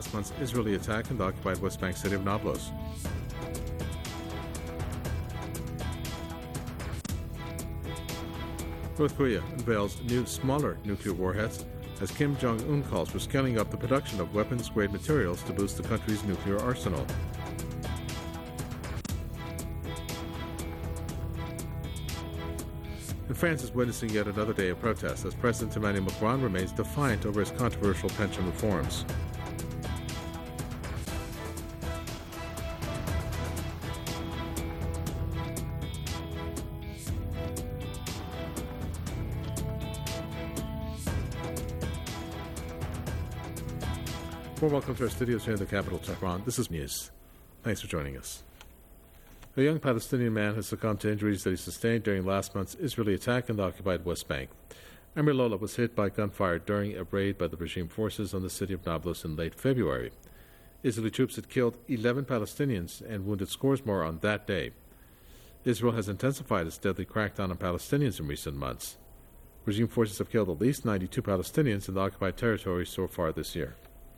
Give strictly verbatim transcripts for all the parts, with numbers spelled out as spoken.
Last month's Israeli attack on the occupied West Bank city of Nablus. North Korea unveils new, smaller nuclear warheads as Kim Jong-un calls for scaling up the production of weapons-grade materials to boost the country's nuclear arsenal. And France is witnessing yet another day of protests as President Emmanuel Macron remains defiant over his controversial pension reforms. Well, welcome to our studios here in the capital, Tehran. This is News. Thanks for joining us. A young Palestinian man has succumbed to injuries that he sustained during last month's Israeli attack on the occupied West Bank. Amir Lola was hit by gunfire during a raid by the regime forces on the city of Nablus in late February. Israeli troops had killed eleven Palestinians and wounded scores more on that day. Israel has intensified its deadly crackdown on Palestinians in recent months. Regime forces have killed at least ninety-two Palestinians in the occupied territory so far this year.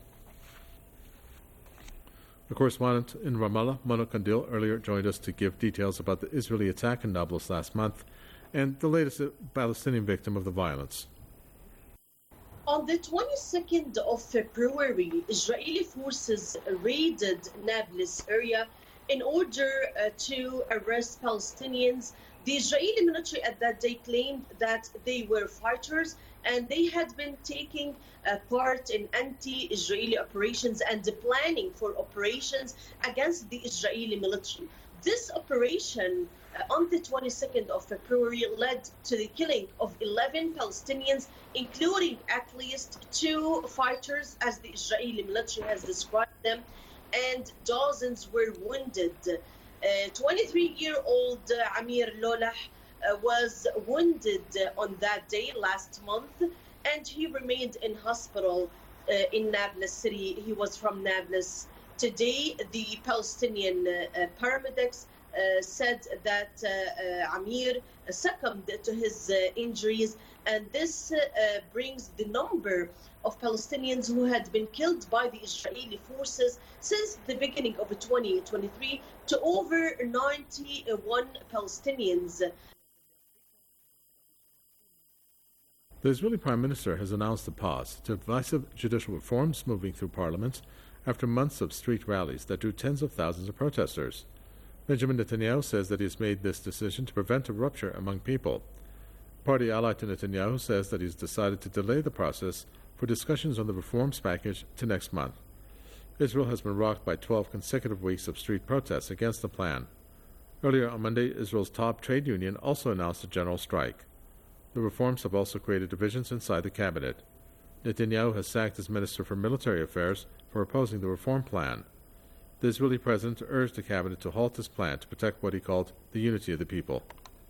The correspondent in Ramallah, Mona Kandil, earlier joined us to give details about the Israeli attack in Nablus last month and the latest Palestinian victim of the violence. On the twenty-second of February, Israeli forces raided Nablus area in order uh, to arrest Palestinians. The Israeli military at that day claimed that they were fighters and they had been taking uh, part in anti-Israeli operations and planning for operations against the Israeli military. This operation uh, on the twenty-second of February led to the killing of eleven Palestinians, including at least two fighters, as the Israeli military has described them, and dozens were wounded. twenty-three-year-old uh, Amir Lola uh, was wounded uh, on that day last month, and he remained in hospital uh, in Nablus city. He was from Nablus. Today, the Palestinian uh, uh, paramedics uh, said that uh, uh, Amir succumbed to his uh, injuries, and this uh, uh, brings the number of Palestinians who had been killed by the Israeli forces since the beginning of twenty twenty-three to over ninety-one Palestinians. The Israeli Prime Minister has announced a pause to divisive judicial reforms moving through Parliament after months of street rallies that drew tens of thousands of protesters. Benjamin Netanyahu says that he has made this decision to prevent a rupture among people. Party ally to Netanyahu says that he's decided to delay the process for discussions on the reforms package to next month. Israel has been rocked by twelve consecutive weeks of street protests against the plan. Earlier on Monday, Israel's top trade union also announced a general strike. The reforms have also created divisions inside the cabinet. Netanyahu has sacked his Minister for Military Affairs for opposing the reform plan. The Israeli president urged the cabinet to halt this plan to protect what he called the unity of the people.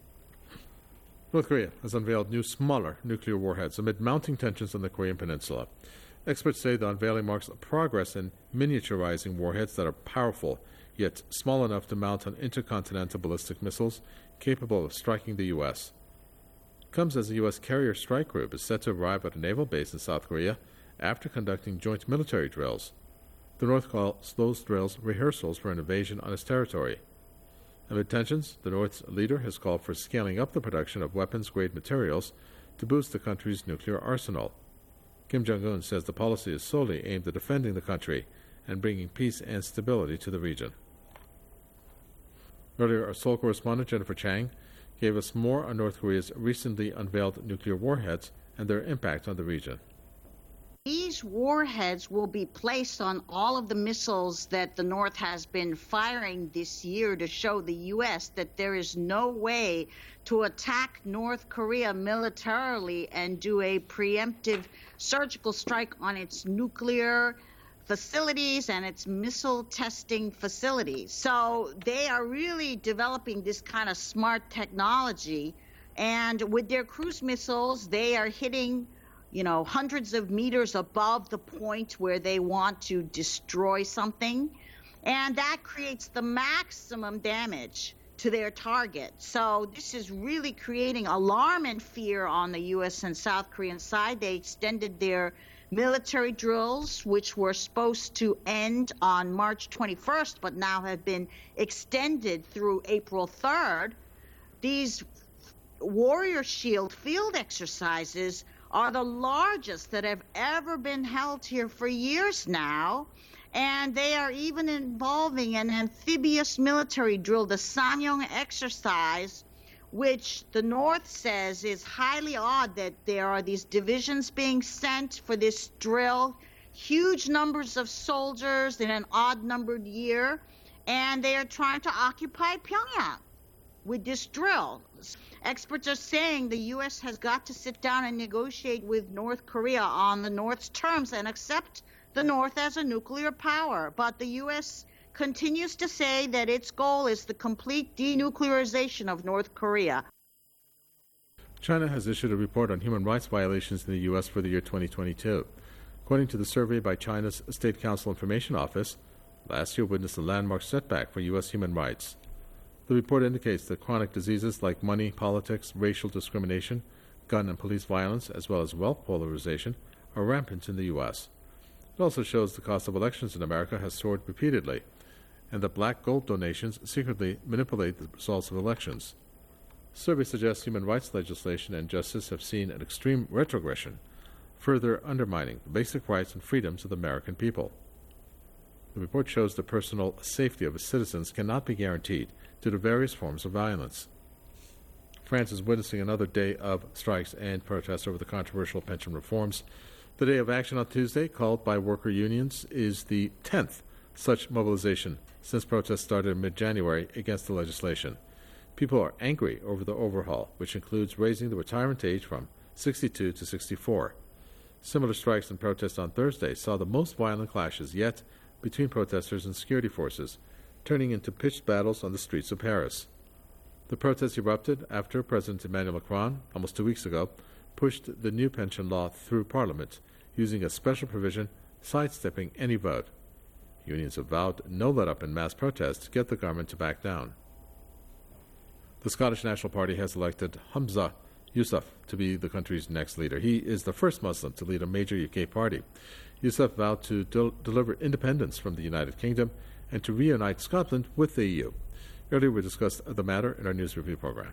North Korea has unveiled new, smaller nuclear warheads amid mounting tensions on the Korean peninsula. Experts say the unveiling marks progress in miniaturizing warheads that are powerful, yet small enough to mount on intercontinental ballistic missiles capable of striking the U S. It comes as the U S carrier strike group is set to arrive at a naval base in South Korea after conducting joint military drills. The North calls those drills rehearsals for an invasion on its territory. Amid tensions, the North's leader has called for scaling up the production of weapons-grade materials to boost the country's nuclear arsenal. Kim Jong-un says the policy is solely aimed at defending the country and bringing peace and stability to the region. Earlier, our Seoul correspondent Jennifer Chang gave us more on North Korea's recently unveiled nuclear warheads and their impact on the region. These warheads will be placed on all of the missiles that the North has been firing this year to show the U S that there is no way to attack North Korea militarily and do a preemptive surgical strike on its nuclear facilities and its missile testing facilities. So they are really developing this kind of smart technology, and with their cruise missiles, they are hitting you know, hundreds of meters above the point where they want to destroy something. And that creates the maximum damage to their target. So this is really creating alarm and fear on the U S and South Korean side. They extended their military drills, which were supposed to end on March twenty-first, but now have been extended through April third. These Warrior Shield field exercises are the largest that have ever been held here for years now, and they are even involving an amphibious military drill, the Sanyong exercise, which the North says is highly odd that there are these divisions being sent for this drill, huge numbers of soldiers in an odd-numbered year, and they are trying to occupy Pyongyang with this drill. Experts are saying the U S has got to sit down and negotiate with North Korea on the North's terms and accept the North as a nuclear power. But the U S continues to say that its goal is the complete denuclearization of North Korea. China has issued a report on human rights violations in the U S for the year twenty twenty-two. According to the survey by China's State Council Information Office, last year witnessed a landmark setback for U S human rights. The report indicates that chronic diseases like money, politics, racial discrimination, gun and police violence, as well as wealth polarization, are rampant in the U S. It also shows the cost of elections in America has soared repeatedly, and that black gold donations secretly manipulate the results of elections. The survey suggests human rights legislation and justice have seen an extreme retrogression, further undermining the basic rights and freedoms of the American people. The report shows the personal safety of its citizens cannot be guaranteed due to various forms of violence. France is witnessing another day of strikes and protests over the controversial pension reforms. The Day of Action on Tuesday, called by worker unions, is the tenth such mobilization since protests started in mid-January against the legislation. People are angry over the overhaul, which includes raising the retirement age from sixty-two to sixty-four. Similar strikes and protests on Thursday saw the most violent clashes yet between protesters and security forces, turning into pitched battles on the streets of Paris. The protests erupted after President Emmanuel Macron, almost two weeks ago, pushed the new pension law through Parliament, using a special provision sidestepping any vote. Unions have vowed no let-up in mass protests to get the government to back down. The Scottish National Party has elected Humza Yousaf to be the country's next leader. He is the first Muslim to lead a major U K party. Yousaf vowed to del- deliver independence from the United Kingdom and to reunite Scotland with the E U. Earlier we discussed the matter in our news review program.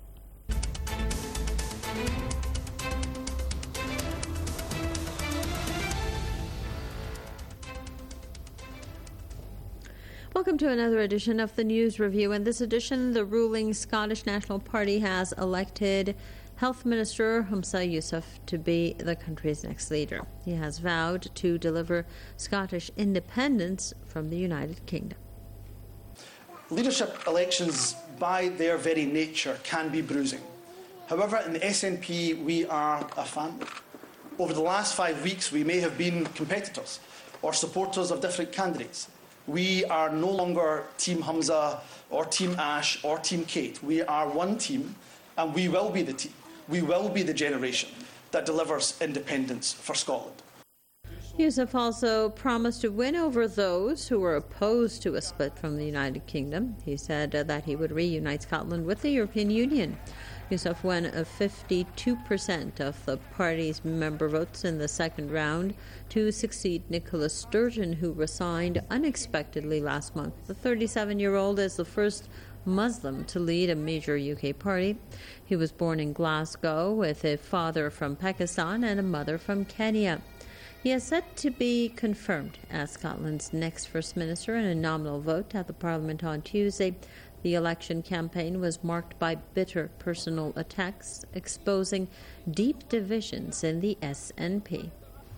Welcome to another edition of the News Review. In this edition, the ruling Scottish National Party has elected Health Minister Humza Yousaf to be the country's next leader. He has vowed to deliver Scottish independence from the United Kingdom. Leadership elections, by their very nature, can be bruising. However, in the S N P, we are a family. Over the last five weeks, we may have been competitors or supporters of different candidates. We are no longer Team Humza or Team Ash or Team Kate. We are one team, and we will be the team. We will be the generation that delivers independence for Scotland. Yousaf also promised to win over those who were opposed to a split from the United Kingdom. He said uh, that he would reunite Scotland with the European Union. Yousaf won a fifty-two percent of the party's member votes in the second round to succeed Nicola Sturgeon, who resigned unexpectedly last month. The thirty-seven-year-old is the first Muslim to lead a major U K party. He was born in Glasgow with a father from Pakistan and a mother from Kenya. He is set to be confirmed as Scotland's next First Minister in a nominal vote at the Parliament on Tuesday. The election campaign was marked by bitter personal attacks, exposing deep divisions in the S N P.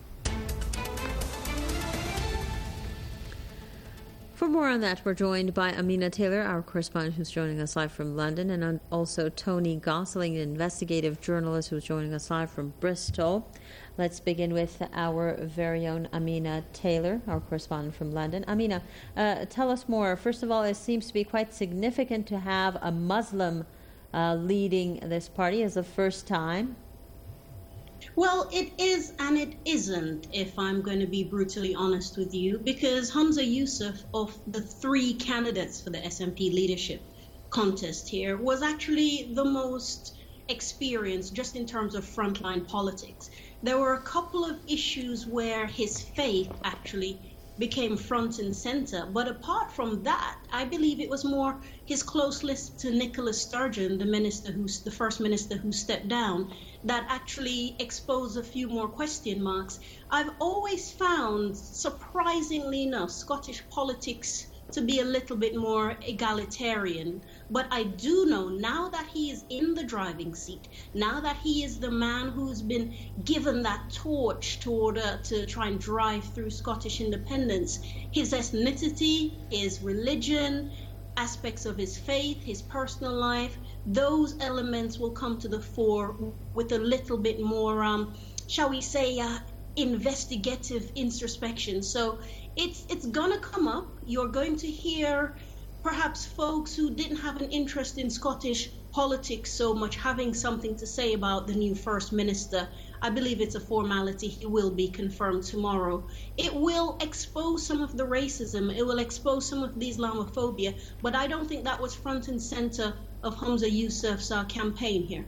For more on that, we're joined by Amina Taylor, our correspondent who's joining us live from London, and also Tony Gosling, an investigative journalist who's joining us live from Bristol. Let's begin with our very own Amina Taylor, our correspondent from London. Amina, uh, tell us more. First of all, it seems to be quite significant to have a Muslim uh, leading this party as the first time. Well, it is and it isn't, if I'm going to be brutally honest with you, because Humza Yousaf, of the three candidates for the S N P leadership contest here, was actually the most experienced just in terms of frontline politics. there were a couple of issues where his faith actually became front and center. But apart from that, I believe it was more his closeness to Nicola Sturgeon, the minister who's the first minister who stepped down, that actually exposed a few more question marks. I've always found, surprisingly enough, Scottish politics to be a little bit more egalitarian. But I do know now that he is in the driving seat, now that he is the man who's been given that torch to order to try and drive through Scottish independence, his ethnicity, his religion, aspects of his faith, his personal life, those elements will come to the fore with a little bit more, um, shall we say, uh, investigative introspection. So it's it's gonna come up. You're going to hear perhaps folks who didn't have an interest in Scottish politics so much having something to say about the new First Minister. I believe it's a formality. He will be confirmed tomorrow. It will expose some of the racism. It will expose some of the Islamophobia. But I don't think that was front and center of Humza Yousaf's uh, campaign here.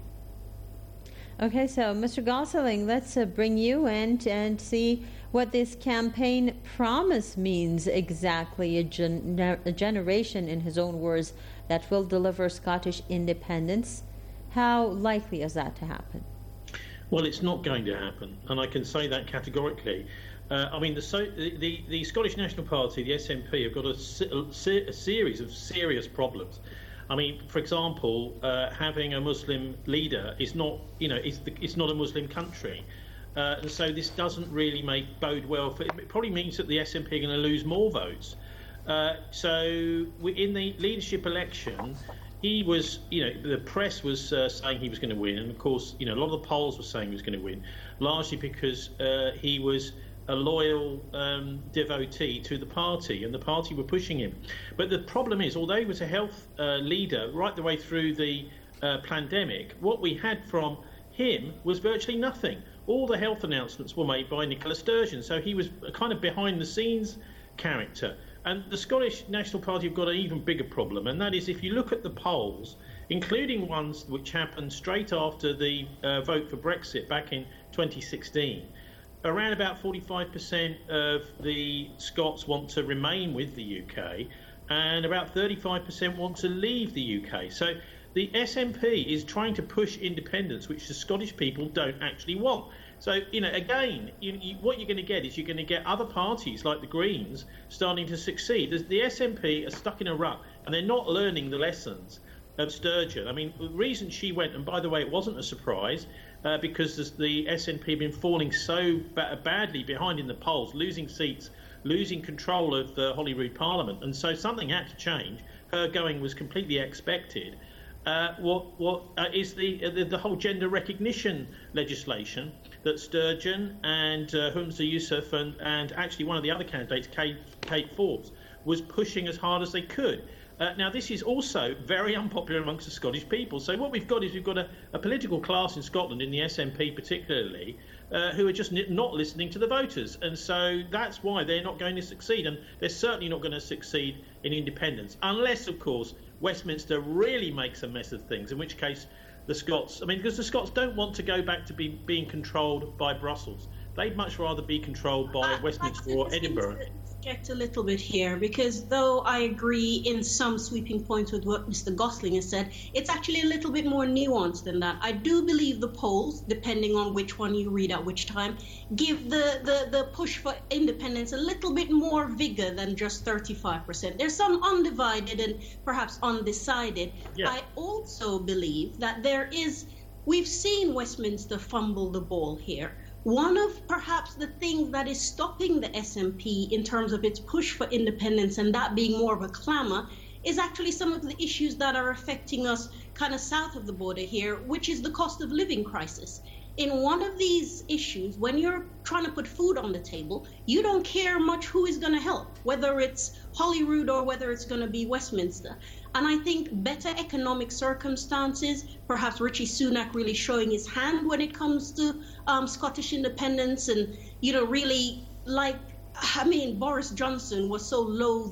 Okay, so Mister Gosling, let's uh, bring you in and see what this campaign promise means exactly. A, gen- a generation, in his own words, that will deliver Scottish independence. How likely is that to happen? Well, it's not going to happen, and I can say that categorically. Uh, I mean, the, so, the, the Scottish National Party, the S N P, have got a, a, a series of serious problems. I mean, for example, uh, having a Muslim leader is not, you know, it's, the, it's not a Muslim country. Uh, and so this doesn't really make bode well for it. It probably means that the S N P are going to lose more votes. Uh, so we, in the leadership election, he was, you know, the press was uh, saying he was going to win. And of course, you know, a lot of the polls were saying he was going to win, largely because uh, he was a loyal um, devotee to the party, and the party were pushing him. But the problem is, although he was a health uh, leader right the way through the uh, pandemic, what we had from him was virtually nothing. All the health announcements were made by Nicola Sturgeon, so he was a kind of behind-the-scenes character. And the Scottish National Party have got an even bigger problem, and that is if you look at the polls, including ones which happened straight after the uh, vote for Brexit back in twenty sixteen, around about forty-five percent of the Scots want to remain with the U K, and about thirty-five percent want to leave the U K. So the S N P is trying to push independence, which the Scottish people don't actually want. So, you know, again, you, you, what you're going to get is you're going to get other parties like the Greens starting to succeed. The, the S N P are stuck in a rut, and they're not learning the lessons of Sturgeon. I mean, the reason she went, and by the way, it wasn't a surprise, uh, because the S N P have been falling so ba- badly behind in the polls, losing seats, losing control of the Holyrood Parliament, and so something had to change. Her going was completely expected. Uh, what what uh, is the, uh, the the whole gender recognition legislation that Sturgeon and uh, Humza Yousaf and, and actually one of the other candidates, Kate, Kate Forbes, was pushing as hard as they could. Uh, now, this is also very unpopular amongst the Scottish people. So what we've got is we've got a, a political class in Scotland, in the S N P particularly, uh, who are just n- not listening to the voters. And so that's why they're not going to succeed. And they're certainly not going to succeed in independence, unless, of course, Westminster really makes a mess of things, in which case the Scots, I mean, because the Scots don't want to go back to be, being controlled by Brussels. They'd much rather be controlled by uh, Westminster or Edinburgh. Object a little bit here, because though I agree in some sweeping points with what Mister Gosling has said, it's actually a little bit more nuanced than that. I do believe the polls, depending on which one you read at which time, give the, the, the push for independence a little bit more vigor than just thirty-five percent. There's some undivided and perhaps undecided. Yeah. I also believe that there is, we've seen Westminster fumble the ball here. One of perhaps the things that is stopping the S N P in terms of its push for independence, and that being more of a clamour, is actually some of the issues that are affecting us kind of south of the border here, which is the cost of living crisis. In one of these issues, when you're trying to put food on the table, you don't care much who is going to help, whether it's Holyrood or whether it's going to be Westminster. And I think better economic circumstances, perhaps Richie Sunak really showing his hand when it comes to um, Scottish independence, and, you know, really, like, I mean, Boris Johnson was so loath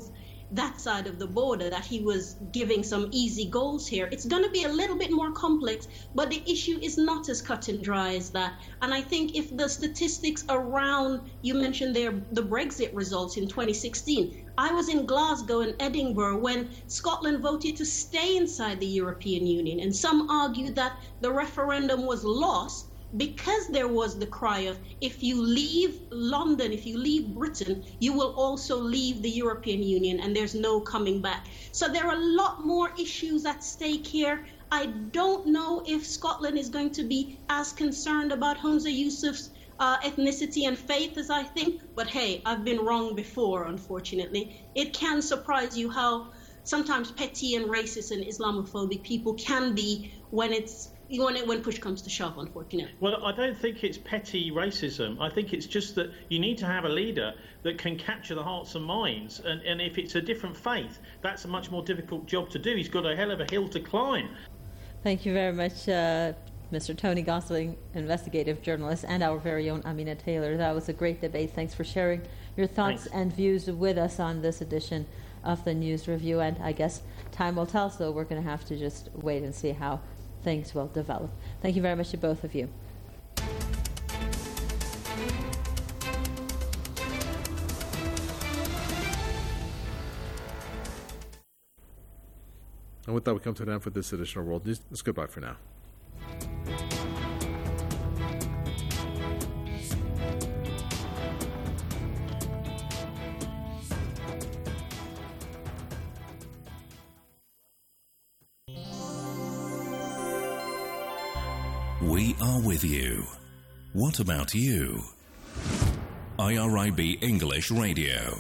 that side of the border, that he was giving some easy goals here. It's going to be a little bit more complex, but the issue is not as cut and dry as that. And I think if the statistics around, you mentioned there, the Brexit results in twenty sixteen. I was in Glasgow and Edinburgh when Scotland voted to stay inside the European Union, and some argued that the referendum was lost because there was the cry of, if you leave London, if you leave Britain, you will also leave the European Union, and there's no coming back. So there are a lot more issues at stake here. I don't know if Scotland is going to be as concerned about Humza Yousaf's uh, ethnicity and faith as I think, but hey, I've been wrong before, unfortunately. It can surprise you how sometimes petty and racist and Islamophobic people can be when it's When, it, when push comes to shove, unfortunately. Well, I don't think it's petty racism. I think it's just that you need to have a leader that can capture the hearts and minds. And, and if it's a different faith, that's a much more difficult job to do. He's got a hell of a hill to climb. Thank you very much, uh, Mister Tony Gosling, investigative journalist, and our very own Amina Taylor. That was a great debate. Thanks for sharing your thoughts Thanks. and views with us on this edition of the News Review. And I guess time will tell, so we're going to have to just wait and see how things will develop. Thank you very much to both of you. And with that, we come to an end for this edition of World News. It's goodbye for now. We are with you. What about you? I R I B English Radio.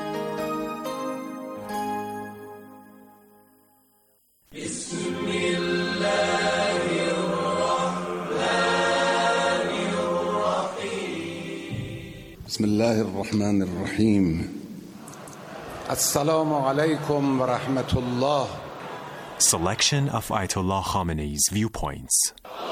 Bismillah ar-Rahman ar-Rahim. Assalamu alaikum wa rahmatullah. Selection of Ayatollah Khamenei's viewpoints.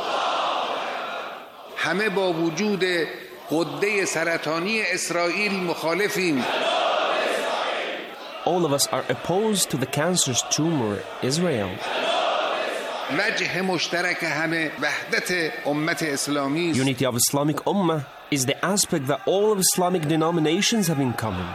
همه با وجود غده سرطانی اسرائیل مخالفیم. All of us are opposed to the cancerous tumor Israel. وجه مشترک همه وحدت امت اسلامی است. Unity of Islamic Ummah is the aspect that all of Islamic denominations have in common.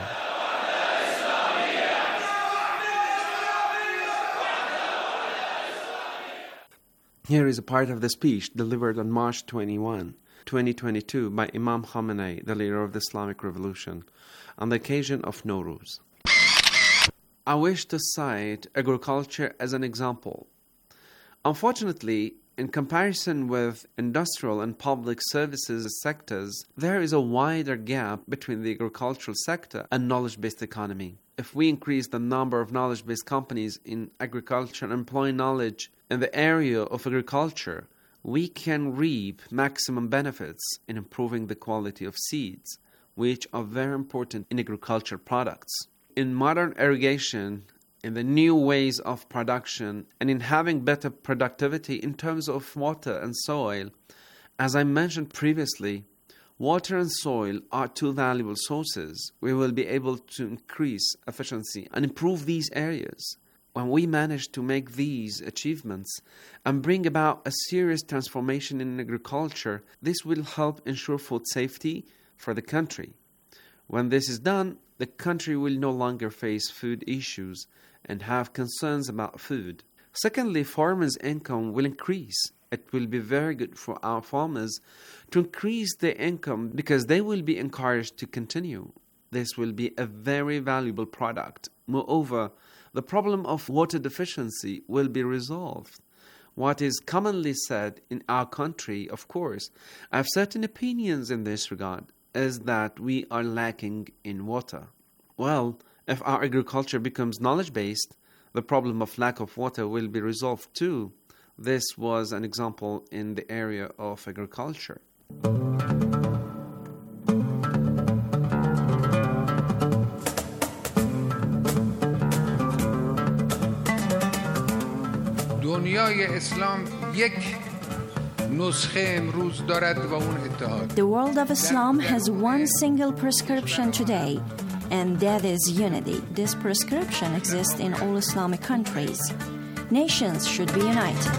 Here is a part of the speech delivered on March twenty-first, twenty twenty-two by Imam Khamenei, the leader of the Islamic Revolution, on the occasion of Nowruz. I wish to cite agriculture as an example. Unfortunately, in comparison with industrial and public services sectors, there is a wider gap between the agricultural sector and knowledge-based economy. If we increase the number of knowledge-based companies in agriculture and employ knowledge in the area of agriculture, we can reap maximum benefits in improving the quality of seeds, which are very important in agricultural products. In modern irrigation, in the new ways of production, and in having better productivity in terms of water and soil, as I mentioned previously, water and soil are two valuable sources. We will be able to increase efficiency and improve these areas. When we manage to make these achievements and bring about a serious transformation in agriculture, this will help ensure food safety for the country. When this is done, the country will no longer face food issues and have concerns about food. Secondly, farmers' income will increase. It will be very good for our farmers to increase their income because they will be encouraged to continue. This will be a very valuable product. Moreover, the problem of water deficiency will be resolved. What is commonly said in our country, of course, I have certain opinions in this regard, is that we are lacking in water. Well, if our agriculture becomes knowledge-based, the problem of lack of water will be resolved too. This was an example in the area of agriculture. دنیای اسلام یک نسخه امروز دارد و اون اتحاد. The world of Islam has one single prescription today, and that is unity. This prescription exists in all Islamic countries. Nations should be united.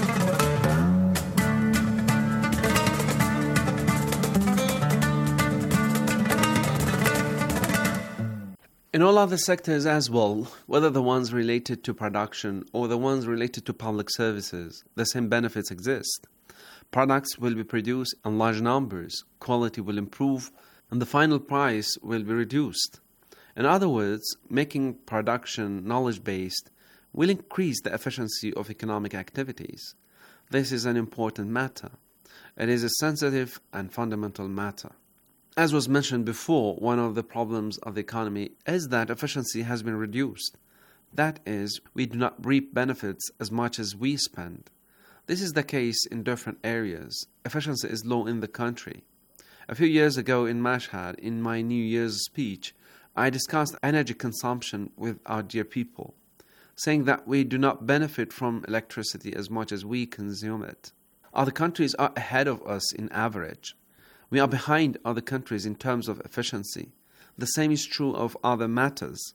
In all other sectors as well, whether the ones related to production or the ones related to public services, the same benefits exist. Products will be produced in large numbers, quality will improve, and the final price will be reduced. In other words, making production knowledge-based will increase the efficiency of economic activities. This is an important matter. It is a sensitive and fundamental matter. As was mentioned before, one of the problems of the economy is that efficiency has been reduced. That is, we do not reap benefits as much as we spend. This is the case in different areas. Efficiency is low in the country. A few years ago in Mashhad, in my New Year's speech, I discussed energy consumption with our dear people, saying that we do not benefit from electricity as much as we consume it. Other countries are ahead of us in average. We are behind other countries in terms of efficiency. The same is true of other matters.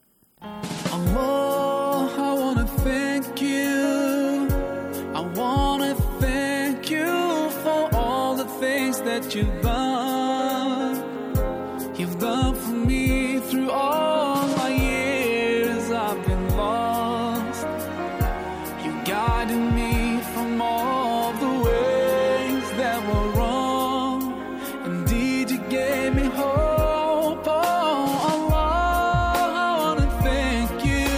Allah, I want to thank you. I want to thank you for all the things that you've done. You've done for me through all my years I've been lost. You guided me from all the ways that were wrong. Indeed, you gave me hope. Oh, Allah, I want to thank you.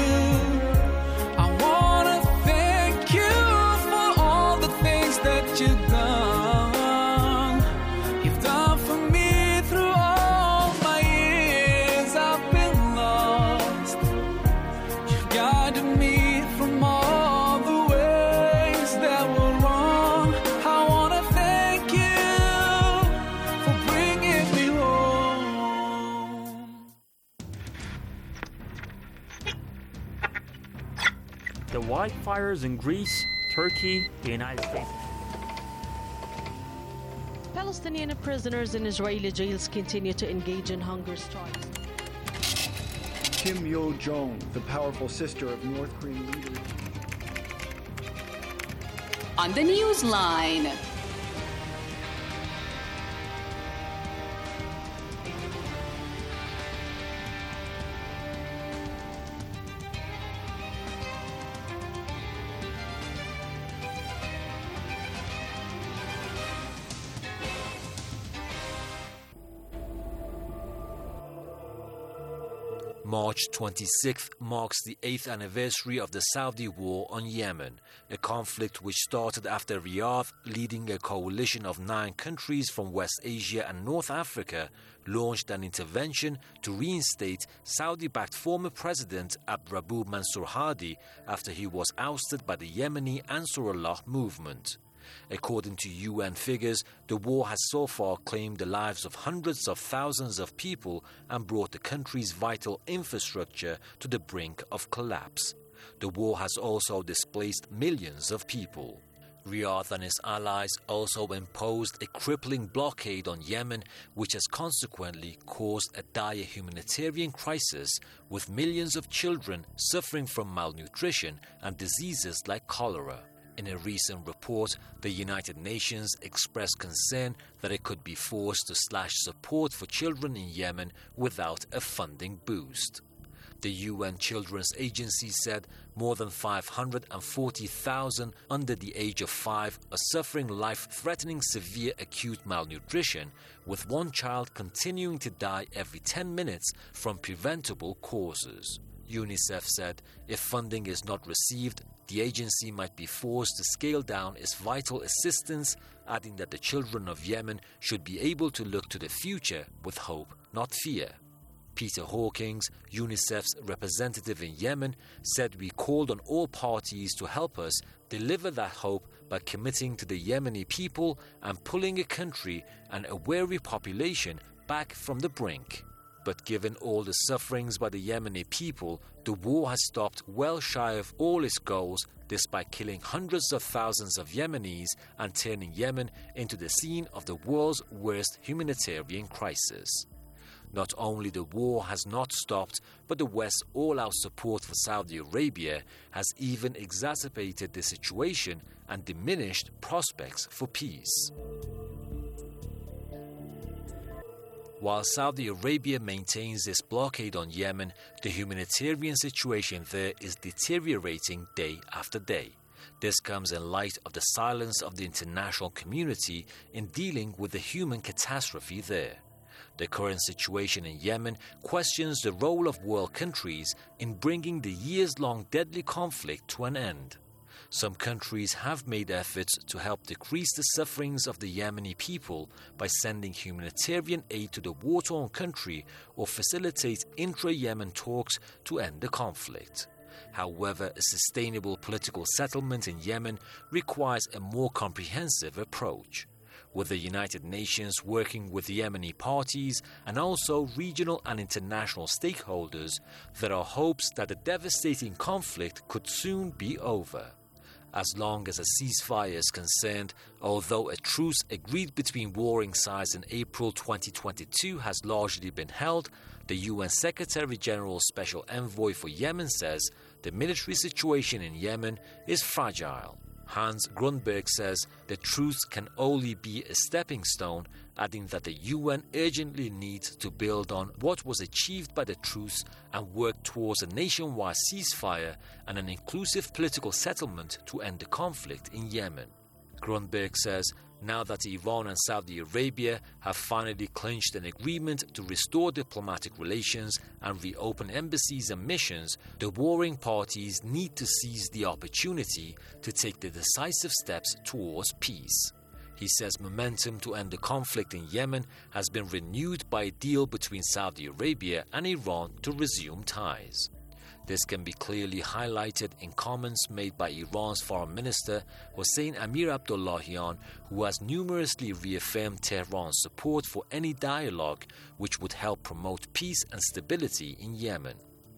I want to thank you for all the things that you've done. You've done for me through all my years I've been lost. You've guided me from all the ways that were wrong. I want to thank you for bringing me home. The wildfires in Greece, Turkey, the United States. Palestinian prisoners in Israeli jails continue to engage in hunger strikes. Kim Yo-jong, the powerful sister of North Korean leader. On the Newsline. March twenty-sixth marks the eighth anniversary of the Saudi war on Yemen, a conflict which started after Riyadh, leading a coalition of nine countries from West Asia and North Africa, launched an intervention to reinstate Saudi-backed former President Abdrabbu Mansur Hadi after he was ousted by the Yemeni Ansarullah movement. According to U N figures, the war has so far claimed the lives of hundreds of thousands of people and brought the country's vital infrastructure to the brink of collapse. The war has also displaced millions of people. Riyadh and its allies also imposed a crippling blockade on Yemen, which has consequently caused a dire humanitarian crisis, with millions of children suffering from malnutrition and diseases like cholera. In a recent report, the United Nations expressed concern that it could be forced to slash support for children in Yemen without a funding boost. The U N Children's Agency said more than five hundred forty thousand under the age of five are suffering life-threatening severe acute malnutrition, with one child continuing to die every ten minutes from preventable causes. UNICEF said if funding is not received, the agency might be forced to scale down its vital assistance, adding that the children of Yemen should be able to look to the future with hope, not fear. Peter Hawkins, UNICEF's representative in Yemen, said we called on all parties to help us deliver that hope by committing to the Yemeni people and pulling a country and a weary population back from the brink. But given all the sufferings by the Yemeni people, the war has stopped well shy of all its goals, despite killing hundreds of thousands of Yemenis and turning Yemen into the scene of the world's worst humanitarian crisis. Not only the war has not stopped, but the West's all-out support for Saudi Arabia has even exacerbated the situation and diminished prospects for peace. While Saudi Arabia maintains its blockade on Yemen, the humanitarian situation there is deteriorating day after day. This comes in light of the silence of the international community in dealing with the human catastrophe there. The current situation in Yemen questions the role of world countries in bringing the years-long deadly conflict to an end. Some countries have made efforts to help decrease the sufferings of the Yemeni people by sending humanitarian aid to the war-torn country or facilitate intra-Yemen talks to end the conflict. However, a sustainable political settlement in Yemen requires a more comprehensive approach. With the United Nations working with Yemeni parties and also regional and international stakeholders, there are hopes that the devastating conflict could soon be over. As long as a ceasefire is concerned, although a truce agreed between warring sides in April twenty twenty-two has largely been held, the U N Secretary-General's Special Envoy for Yemen says the military situation in Yemen is fragile. Hans Grundberg says the truce can only be a stepping stone, adding that the U N urgently needs to build on what was achieved by the truce and work towards a nationwide ceasefire and an inclusive political settlement to end the conflict in Yemen. Grundberg says now that Iran and Saudi Arabia have finally clinched an agreement to restore diplomatic relations and reopen embassies and missions, the warring parties need to seize the opportunity to take the decisive steps towards peace. He says momentum to end the conflict in Yemen has been renewed by a deal between Saudi Arabia and Iran to resume ties. This can be clearly highlighted in comments made by Iran's Foreign Minister Hossein Amir Abdollahian, who has numerously reaffirmed Tehran's support for any dialogue which would help promote peace and stability in Yemen.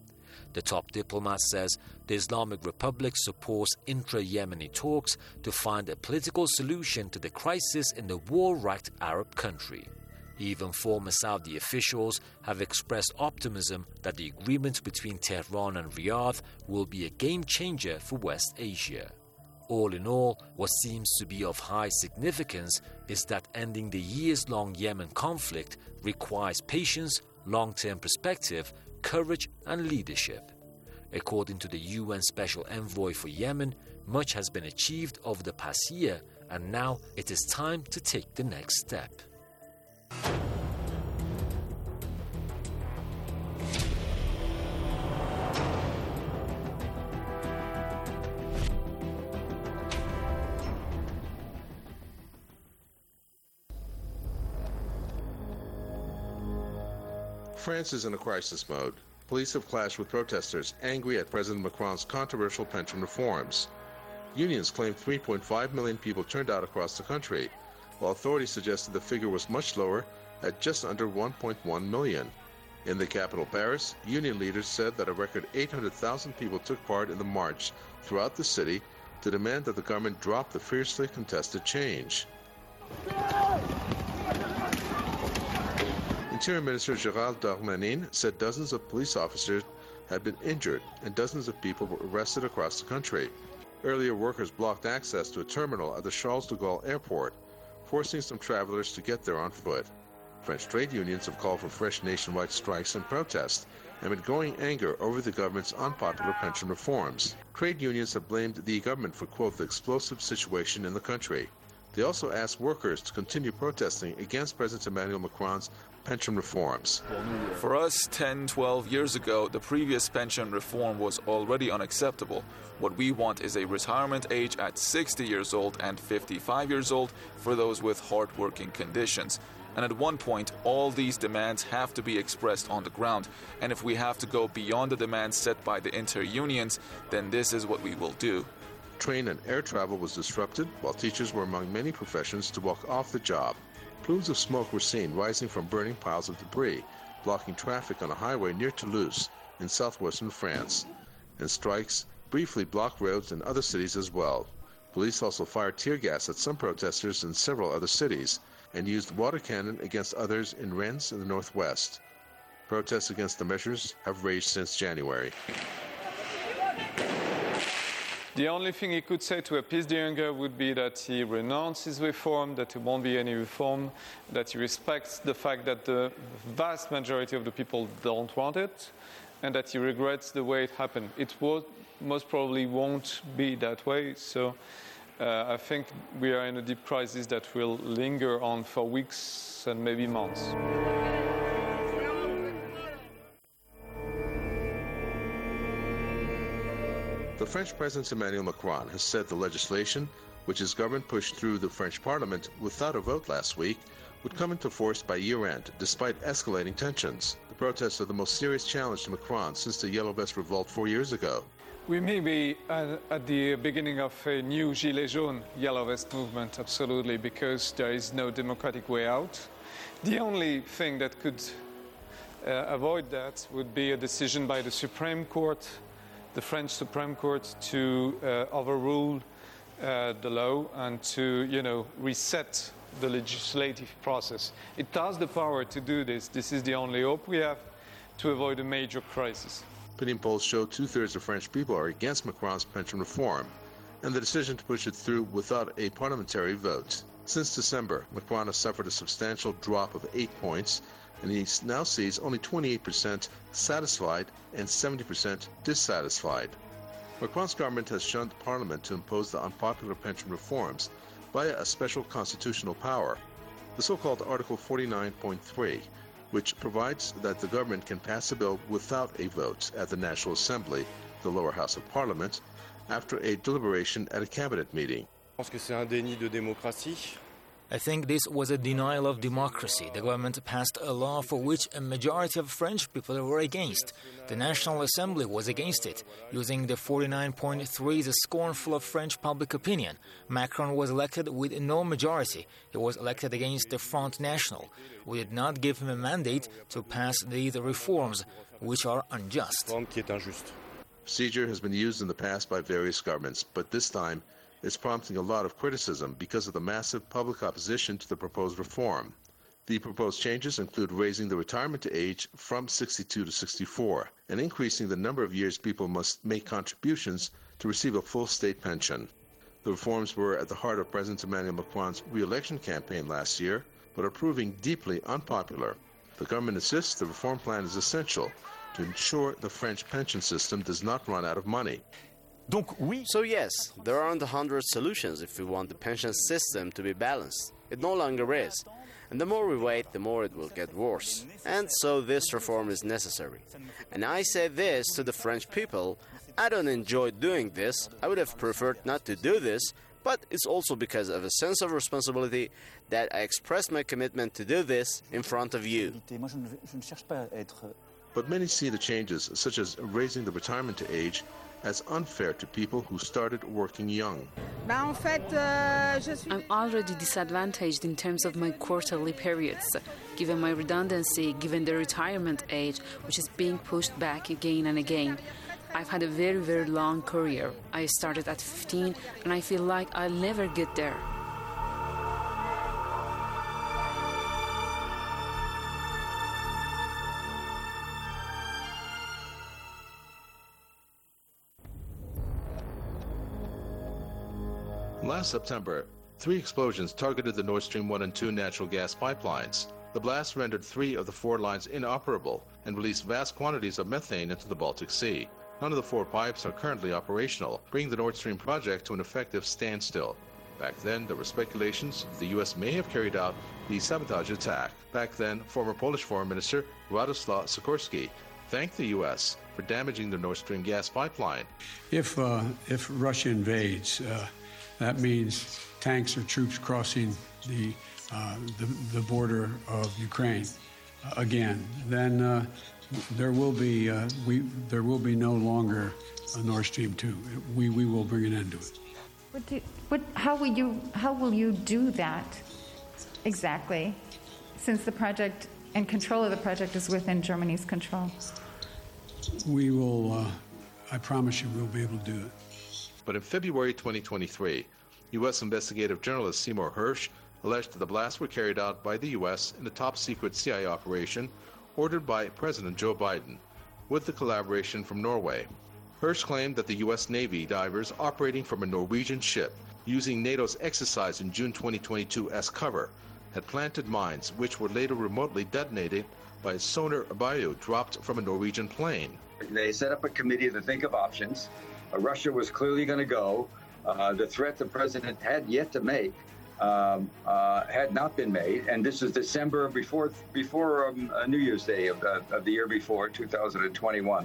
The top diplomat says the Islamic Republic supports intra-Yemeni talks to find a political solution to the crisis in the war-racked Arab country. Even former Saudi officials have expressed optimism that the agreement between Tehran and Riyadh will be a game-changer for West Asia. All in all, what seems to be of high significance is that ending the years-long Yemen conflict requires patience, long-term perspective, courage and leadership. According to the U N Special Envoy for Yemen, much has been achieved over the past year, and now it is time to take the next step. France is in a crisis mode. Police have clashed with protesters, angry at President Macron's controversial pension reforms. Unions claim three point five million people turned out across the country, while authorities suggested the figure was much lower at just under one point one million. In the capital, Paris, union leaders said that a record eight hundred thousand people took part in the march throughout the city to demand that the government drop the fiercely contested change. Interior Minister Gérald Darmanin said dozens of police officers had been injured and dozens of people were arrested across the country. Earlier, workers blocked access to a terminal at the Charles de Gaulle airport, forcing some travelers to get there on foot. French trade unions have called for fresh nationwide strikes and protests amid growing anger over the government's unpopular pension reforms. Trade unions have blamed the government for, quote, the explosive situation in the country. They also asked workers to continue protesting against President Emmanuel Macron's pension reforms. For us, ten, twelve years ago, the previous pension reform was already unacceptable. What we want is a retirement age at sixty years old and fifty-five years old for those with hard-working conditions. And at one point, all these demands have to be expressed on the ground. And if we have to go beyond the demands set by the inter-unions, then this is what we will do. Train and air travel was disrupted, while teachers were among many professions to walk off the job. Plumes of smoke were seen rising from burning piles of debris, blocking traffic on a highway near Toulouse in southwestern France. And strikes briefly blocked roads in other cities as well. Police also fired tear gas at some protesters in several other cities and used water cannon against others in Rennes in the northwest. Protests against the measures have raged since January. The only thing he could say to appease the anger would be that he renounces reform, that there won't be any reform, that he respects the fact that the vast majority of the people don't want it, and that he regrets the way it happened. It will, most probably won't be that way, so uh, I think we are in a deep crisis that will linger on for weeks and maybe months. The French President Emmanuel Macron has said the legislation, which his government pushed through the French Parliament without a vote last week, would come into force by year-end, despite escalating tensions. The protests are the most serious challenge to Macron since the Yellow Vest revolt four years ago. We may be at, at the beginning of a new Gilets jaunes, Yellow Vest movement, absolutely, because there is no democratic way out. The only thing that could uh, avoid that would be a decision by the Supreme Court, the French Supreme Court, to uh, overrule uh, the law and to, you know, reset the legislative process. It has the power to do this. This is the only hope we have to avoid a major crisis. Opinion polls show two-thirds of French people are against Macron's pension reform and the decision to push it through without a parliamentary vote. Since December, Macron has suffered a substantial drop of eight points, and he now sees only twenty-eight percent satisfied and seventy percent dissatisfied. Macron's government has shunned Parliament to impose the unpopular pension reforms via a special constitutional power, the so-called Article forty-nine point three, which provides that the government can pass a bill without a vote at the National Assembly, the lower house of Parliament, after a deliberation at a cabinet meeting. I think this was a denial of democracy. The government passed a law for which a majority of French people were against. The National Assembly was against it, using the forty-nine point three as a scornful of French public opinion. Macron was elected with no majority. He was elected against the Front National. We did not give him a mandate to pass these reforms, which are unjust. Procedure has been used in the past by various governments, but this time it's prompting a lot of criticism because of the massive public opposition to the proposed reform. The proposed changes include raising the retirement age from sixty-two to sixty-four and increasing the number of years people must make contributions to receive a full state pension. The reforms were at the heart of President Emmanuel Macron's re-election campaign last year, but are proving deeply unpopular. The government insists the reform plan is essential to ensure the French pension system does not run out of money. So yes, there aren't a hundred solutions if we want the pension system to be balanced. It no longer is. And the more we wait, the more it will get worse. And so this reform is necessary. And I say this to the French people, I don't enjoy doing this, I would have preferred not to do this, but it's also because of a sense of responsibility that I express my commitment to do this in front of you. But many see the changes, such as raising the retirement age, as unfair to people who started working young. I'm already disadvantaged in terms of my quarterly periods, given my redundancy, given the retirement age, which is being pushed back again and again. I've had a very, very long career. I started at fifteen, and I feel like I'll never get there. Last September, three explosions targeted the Nord Stream one and two natural gas pipelines. The blast rendered three of the four lines inoperable and released vast quantities of methane into the Baltic Sea. None of the four pipes are currently operational, bringing the Nord Stream project to an effective standstill. Back then, there were speculations the U S may have carried out the sabotage attack. Back then, former Polish Foreign Minister Radoslaw Sikorski thanked the U S for damaging the Nord Stream gas pipeline. If, uh, if Russia invades, uh, that means tanks or troops crossing the, uh, the, the border of Ukraine uh, again. Then uh, there will be uh, we there will be no longer a Nord Stream two. We we will bring an end to it. What do, what, how will you how will you do that exactly? Since the project and control of the project is within Germany's control. We will. Uh, I promise you, we'll be able to do it. But in February twenty twenty-three, U S investigative journalist Seymour Hersh alleged that the blasts were carried out by the U S in a top-secret C I A operation ordered by President Joe Biden, with the collaboration from Norway. Hirsch claimed that the U S Navy divers operating from a Norwegian ship, using NATO's exercise in June twenty twenty-two as cover, had planted mines which were later remotely detonated by a sonar bayou dropped from a Norwegian plane. They set up a committee to think of options. Uh, Russia was clearly going to go. Uh, the threat the president had yet to make um, uh, had not been made, and this is December before before um, uh, New Year's Day of, uh, of the year before, two thousand twenty-one.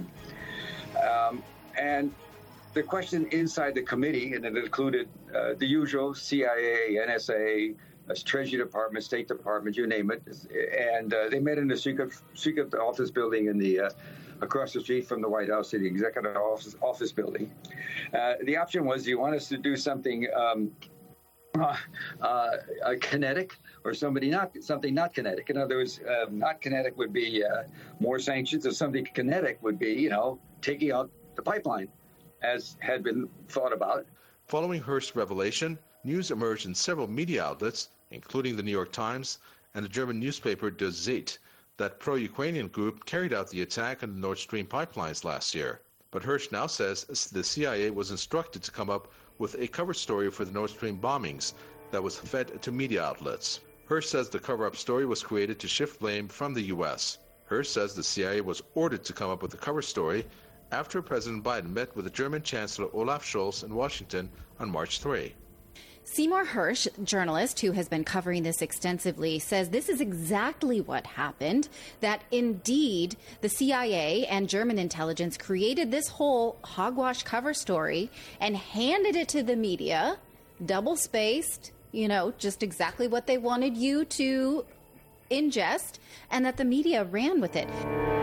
Um, and the question inside the committee, and it included uh, the usual C I A, N S A, uh, Treasury Department, State Department, you name it, and uh, they met in a secret secret office building in the uh, across the street from the White House, the executive office, office building. Uh, the option was, do you want us to do something um, uh, uh, kinetic or somebody not something not kinetic? In other words, uh, not kinetic would be uh, more sanctions, or something kinetic would be, you know, taking out the pipeline, as had been thought about. Following Hirsch's revelation, news emerged in several media outlets, including the New York Times and the German newspaper Der Zeit, that pro-Ukrainian group carried out the attack on the Nord Stream pipelines last year. But Hirsch now says the C I A was instructed to come up with a cover story for the Nord Stream bombings that was fed to media outlets. Hirsch says the cover-up story was created to shift blame from the U S. Hirsch says the C I A was ordered to come up with a cover story after President Biden met with the German Chancellor Olaf Scholz in Washington on March third. Seymour Hersh, journalist who has been covering this extensively, says this is exactly what happened, that indeed the C I A and German intelligence created this whole hogwash cover story and handed it to the media, double-spaced, you know, just exactly what they wanted you to ingest, and that the media ran with it.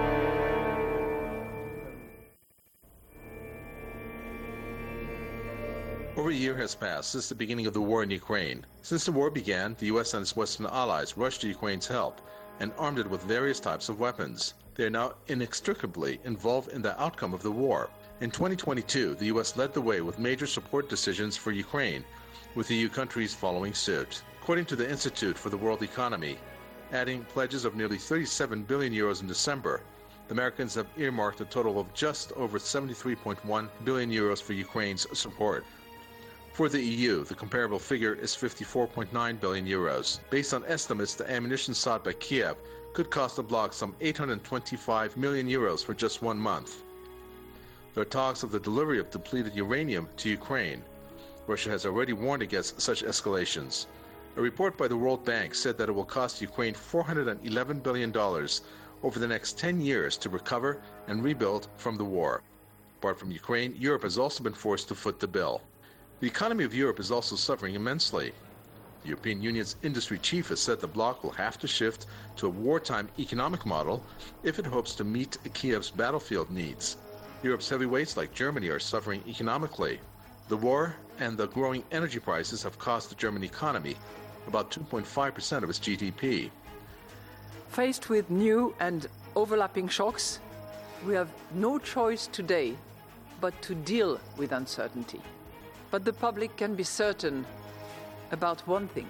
Over a year has passed since the beginning of the war in Ukraine. Since the war began, the U S and its Western allies rushed to Ukraine's help and armed it with various types of weapons. They are now inextricably involved in the outcome of the war. In twenty twenty-two, the U S led the way with major support decisions for Ukraine, with E U countries following suit. According to the Institute for the World Economy, adding pledges of nearly thirty-seven billion euros in December, the Americans have earmarked a total of just over seventy-three point one billion euros for Ukraine's support. For the E U, the comparable figure is fifty-four point nine billion euros. Based on estimates, the ammunition sought by Kiev could cost the bloc some eight hundred twenty-five million euros for just one month. There are talks of the delivery of depleted uranium to Ukraine. Russia has already warned against such escalations. A report by the World Bank said that it will cost Ukraine four hundred eleven billion dollars over the next ten years to recover and rebuild from the war. Apart from Ukraine, Europe has also been forced to foot the bill. The economy of Europe is also suffering immensely. The European Union's industry chief has said the bloc will have to shift to a wartime economic model if it hopes to meet Kiev's battlefield needs. Europe's heavyweights like Germany are suffering economically. The war and the growing energy prices have cost the German economy about two point five percent of its G D P. Faced with new and overlapping shocks, we have no choice today but to deal with uncertainty. But the public can be certain about one thing.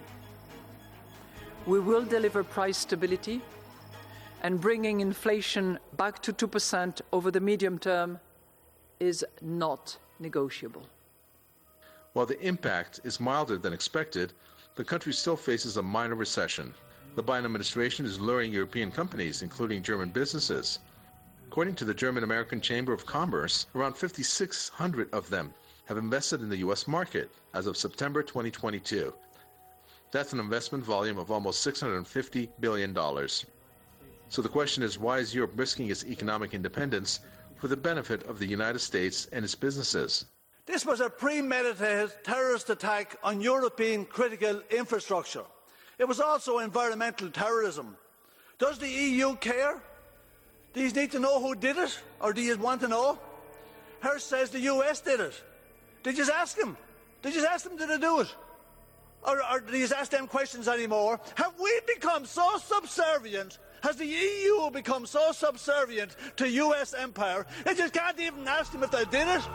We will deliver price stability, and bringing inflation back to two percent over the medium term is not negotiable. While the impact is milder than expected, the country still faces a minor recession. The Biden administration is luring European companies, including German businesses. According to the German-American Chamber of Commerce, around five thousand six hundred of them have invested in the U S market as of September twenty twenty-two. That's an investment volume of almost six hundred fifty billion dollars. So the question is, why is Europe risking its economic independence for the benefit of the United States and its businesses? This was a premeditated terrorist attack on European critical infrastructure. It was also environmental terrorism. Does the E U care? Do you need to know who did it, or do you want to know? Hirsch says the U S did it. Did you ask him? Did you ask them, did they do it? Or, or did you ask them questions anymore? Have we become so subservient? Has the E U become so subservient to U S empire that you can't even ask them if they did it?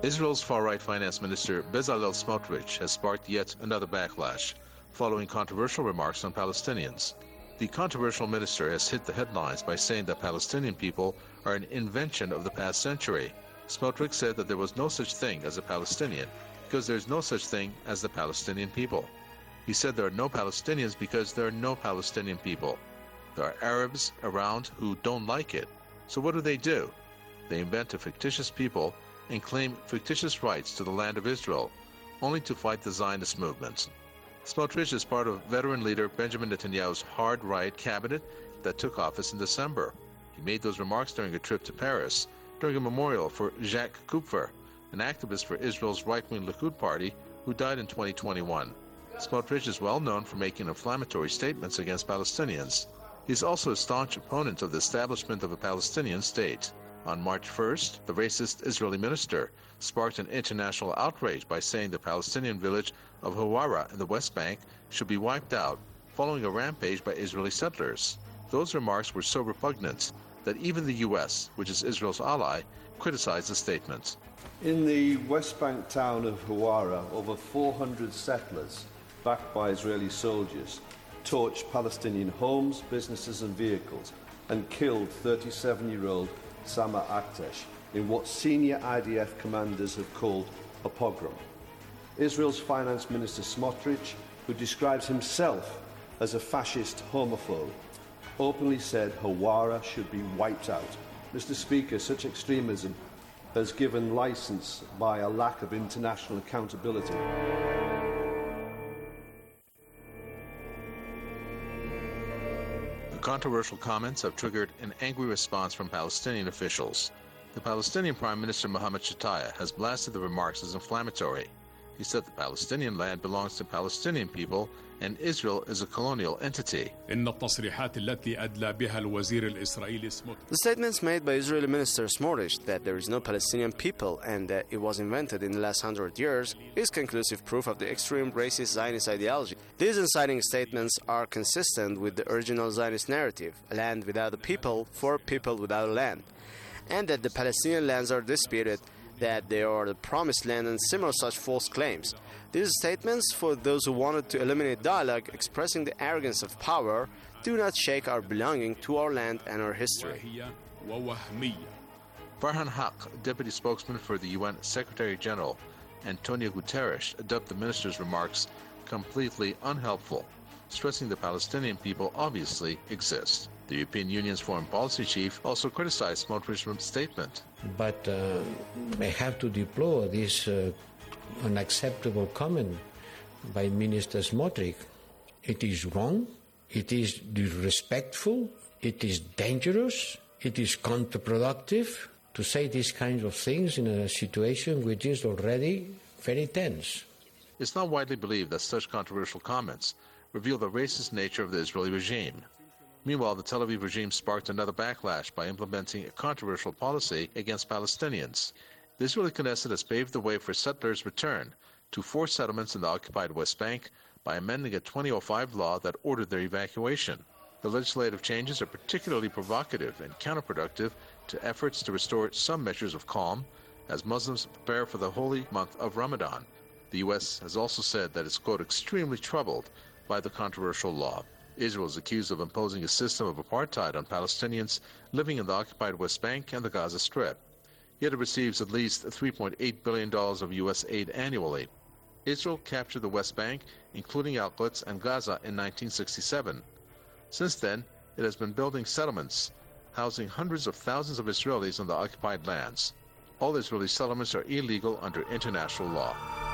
Israel's far-right finance minister Bezalel Smotrich has sparked yet another backlash, following controversial remarks on Palestinians. The controversial minister has hit the headlines by saying that Palestinian people are an invention of the past century. Smotrich said that there was no such thing as a Palestinian because there is no such thing as the Palestinian people. He said there are no Palestinians because there are no Palestinian people. There are Arabs around who don't like it. So what do they do? They invent a fictitious people and claim fictitious rights to the land of Israel, only to fight the Zionist movement. Smotrich is part of veteran leader Benjamin Netanyahu's hard-right cabinet that took office in December. He made those remarks during a trip to Paris, during a memorial for Jacques Kupfer, an activist for Israel's right-wing Likud party who died in twenty twenty-one. Smotrich is well known for making inflammatory statements against Palestinians. He is also a staunch opponent of the establishment of a Palestinian state. On March first, the racist Israeli minister sparked an international outrage by saying the Palestinian village of Hawara in the West Bank should be wiped out, following a rampage by Israeli settlers. Those remarks were so repugnant that even the U S, which is Israel's ally, criticized the statement. In the West Bank town of Hawara, over four hundred settlers, backed by Israeli soldiers, torched Palestinian homes, businesses and vehicles and killed thirty-seven-year-old Sama Aktesh in what senior I D F commanders have called a pogrom. Israel's finance minister Smotrich, who describes himself as a fascist homophobe, openly said Hawara should be wiped out. Mister Speaker, such extremism has given license by a lack of international accountability. The controversial comments have triggered an angry response from Palestinian officials. The Palestinian Prime Minister Mohammed Shataya has blasted the remarks as inflammatory. He said the Palestinian land belongs to Palestinian people and Israel is a colonial entity. The statements made by Israeli Minister Smotrich that there is no Palestinian people and that it was invented in the last hundred years is conclusive proof of the extreme racist Zionist ideology. These inciting statements are consistent with the original Zionist narrative, a land without a people for people without a land, and that the Palestinian lands are disputed, that they are the promised land and similar such false claims. These statements, for those who wanted to eliminate dialogue expressing the arrogance of power, do not shake our belonging to our land and our history. Farhan Haq, deputy spokesman for the U N Secretary General, Antonio Guterres, dubbed the minister's remarks completely unhelpful, stressing the Palestinian people obviously exist. The European Union's foreign policy chief also criticized Smotrich's statement. But uh, I have to deplore this uh, unacceptable comment by Minister Smotrich. It is wrong, it is disrespectful, it is dangerous, it is counterproductive to say these kinds of things in a situation which is already very tense. It's not widely believed that such controversial comments reveal the racist nature of the Israeli regime. Meanwhile, the Tel Aviv regime sparked another backlash by implementing a controversial policy against Palestinians. The Israeli Knesset has paved the way for settlers' return to forced settlements in the occupied West Bank by amending a twenty oh five law that ordered their evacuation. The legislative changes are particularly provocative and counterproductive to efforts to restore some measures of calm as Muslims prepare for the holy month of Ramadan. The U S has also said that it's, quote, extremely troubled by the controversial law. Israel is accused of imposing a system of apartheid on Palestinians living in the occupied West Bank and the Gaza Strip. Yet it receives at least three point eight billion dollars of U S aid annually. Israel captured the West Bank, including outlets, and Gaza in nineteen sixty-seven. Since then, it has been building settlements, housing hundreds of thousands of Israelis on the occupied lands. All Israeli settlements are illegal under international law.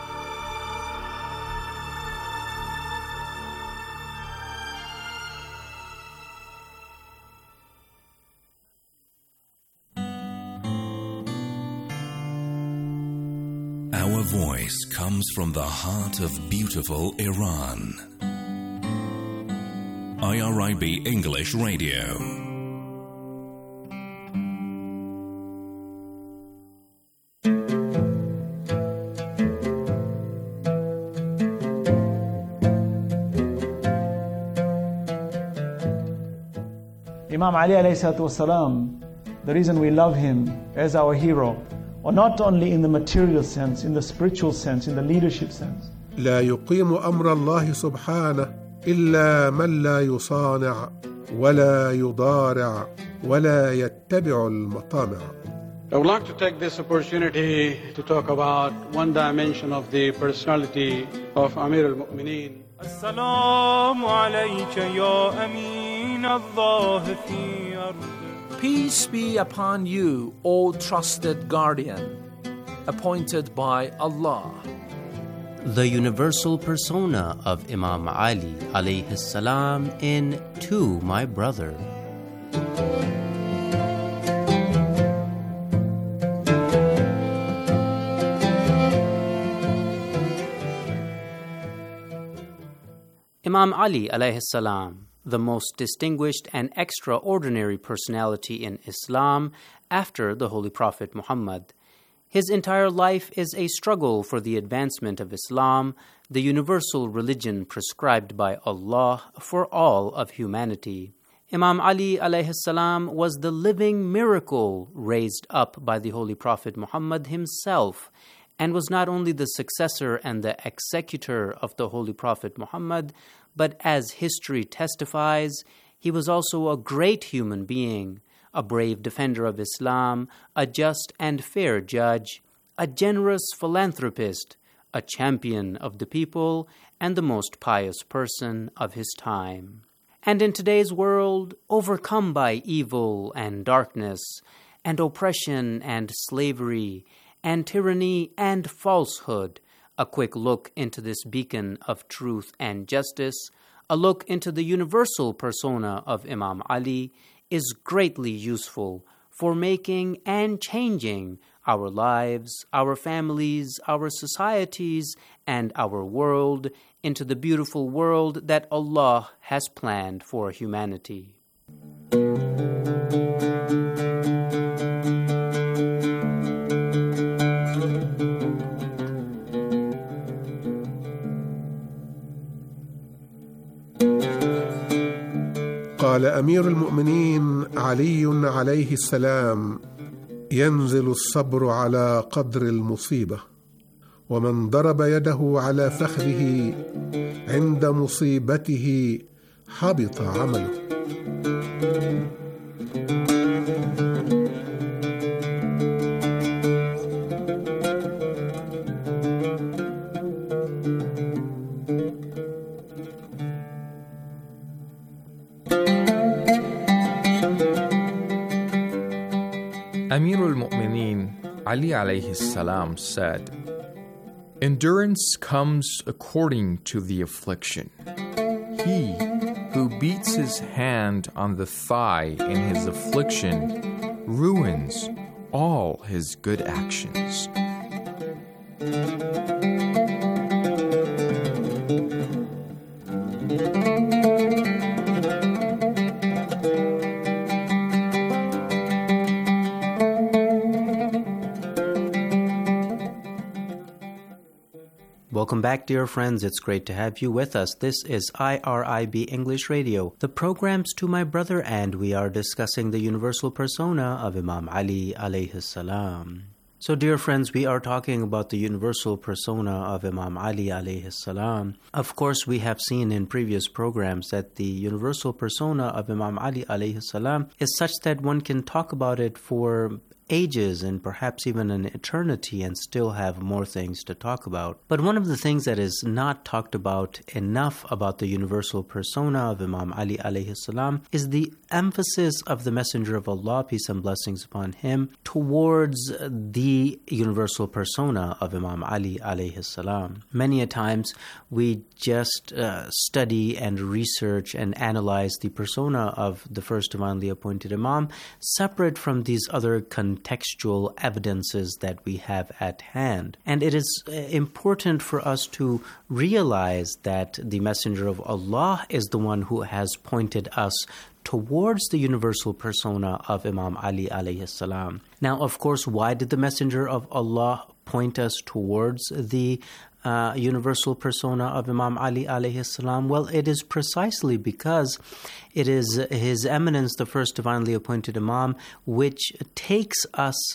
Our voice comes from the heart of beautiful Iran. I R I B English Radio. Imam Ali alayhi salatu wasalam, the reason we love him as our hero or not only in the material sense, in the spiritual sense, in the leadership sense. لا يقيم أمر الله سبحانه إلا من لا يصانع ولا يضارع ولا يتبع المطامع. I would like to take this opportunity to talk about one dimension of the personality of Amir al-Mu'mineen. السلام عليك يا أمين الله في أرض. Peace be upon you, O trusted guardian, appointed by Allah. The universal persona of Imam Ali alayhi salam in To My Brother. Imam Ali alayhi salam, the most distinguished and extraordinary personality in Islam after the Holy Prophet Muhammad. His entire life is a struggle for the advancement of Islam, the universal religion prescribed by Allah for all of humanity. Imam Ali alayhi salam was the living miracle raised up by the Holy Prophet Muhammad himself, and was not only the successor and the executor of the Holy Prophet Muhammad, but as history testifies, he was also a great human being, a brave defender of Islam, a just and fair judge, a generous philanthropist, a champion of the people, and the most pious person of his time. And in today's world, overcome by evil and darkness, and oppression and slavery, and tyranny and falsehood, a quick look into this beacon of truth and justice, a look into the universal persona of Imam Ali, is greatly useful for making and changing our lives, our families, our societies, and our world into the beautiful world that Allah has planned for humanity. قال أمير المؤمنين علي عليه السلام: ينزل الصبر على قدر المصيبة، ومن ضرب يده على فخذه عند مصيبته حبط عمله. Amir al-Mu'mineen Ali alayhi salam said, "Endurance comes according to the affliction. He who beats his hand on the thigh in his affliction ruins all his good actions." Welcome back, dear friends. It's great to have you with us. This is I R I B English Radio, the program's To My Brother, and we are discussing the universal persona of Imam Ali alayhi salam. So, dear friends, we are talking about the universal persona of Imam Ali alayhi salam. Of course, we have seen in previous programs that the universal persona of Imam Ali alayhi salam is such that one can talk about it for ages and perhaps even an eternity and still have more things to talk about. But one of the things that is not talked about enough about the universal persona of Imam Ali alayhi salam is the emphasis of the Messenger of Allah, peace and blessings upon him, towards the universal persona of Imam Ali alayhi salam. Many a times we just uh, study and research and analyze the persona of the first divinely appointed Imam separate from these other contextual evidences that we have at hand. And it is important for us to realize that the Messenger of Allah is the one who has pointed us towards the universal persona of Imam Ali alayhi salam. Now, of course, why did the Messenger of Allah point us towards the uh, universal persona of Imam Ali alayhi salam? Well, it is precisely because it is His Eminence, the first divinely appointed Imam, which takes us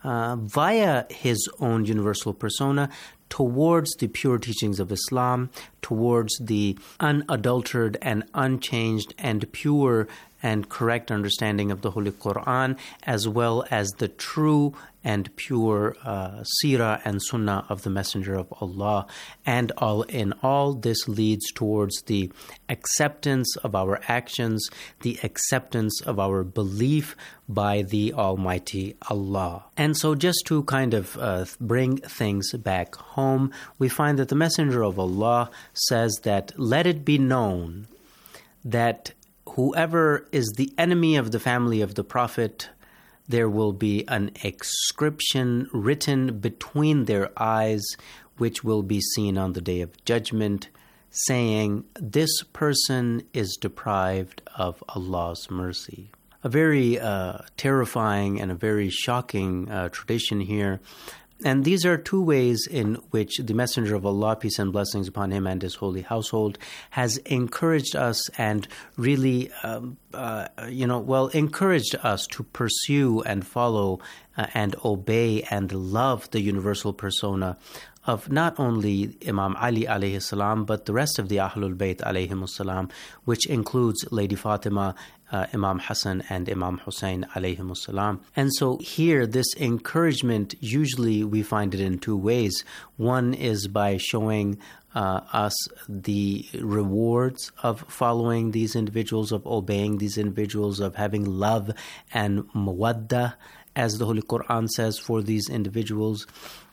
uh, via his own universal persona towards the pure teachings of Islam, towards the unadulterated and unchanged and pure and correct understanding of the Holy Quran, as well as the true and pure uh, seerah and sunnah of the Messenger of Allah. And all in all, this leads towards the acceptance of our actions, the acceptance of our belief by the Almighty Allah. And so just to kind of uh, bring things back home, we find that the Messenger of Allah says that, let it be known that whoever is the enemy of the family of the Prophet, there will be an inscription written between their eyes, which will be seen on the Day of Judgment, saying, this person is deprived of Allah's mercy. A very uh, terrifying and a very shocking uh, tradition here. And these are two ways in which the Messenger of Allah, peace and blessings upon him and his holy household, has encouraged us and really, um, uh, you know, well, encouraged us to pursue and follow uh, and obey and love the universal persona of not only Imam Ali alayhi salam, but the rest of the Ahlul Bayt alayhimus salam, which includes Lady Fatima, uh, Imam Hassan, and Imam Hussein alayhimus salam. And so here, this encouragement, usually we find it in two ways. One is by showing uh, us the rewards of following these individuals, of obeying these individuals, of having love and mawaddah, as the Holy Quran says, for these individuals.